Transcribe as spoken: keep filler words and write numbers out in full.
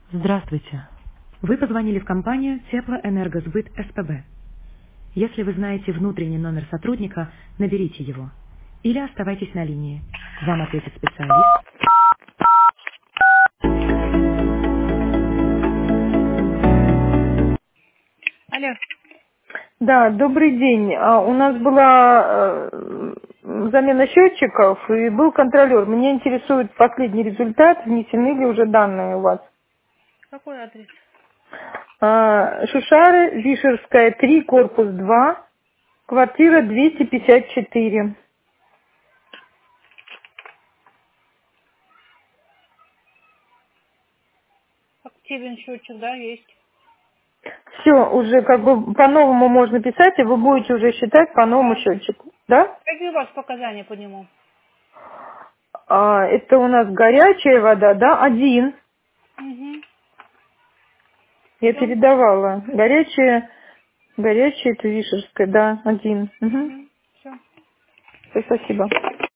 Здравствуйте. Вы позвонили в компанию Теплоэнергосбыт СПБ. Если вы знаете внутренний номер сотрудника, наберите его. Или оставайтесь на линии. Вам ответит специалист. Алло. Да, добрый день. А, У нас была э, замена счетчиков и был контролер. Меня интересует последний результат, внесены ли уже данные у вас. Какой адрес? А, Шушары, Вишерская, три, корпус два, квартира двести пятьдесят четыре. Активен счетчик, да, есть. Все, уже как бы по-новому можно писать, и вы будете уже считать по новому Да. счетчику. Да? Какие у вас показания по нему? А, это у нас горячая вода, да, один. Угу. Я Все. передавала. Горячая, горячая, это Вишерская, да, один. Угу. Угу. Все. Спасибо.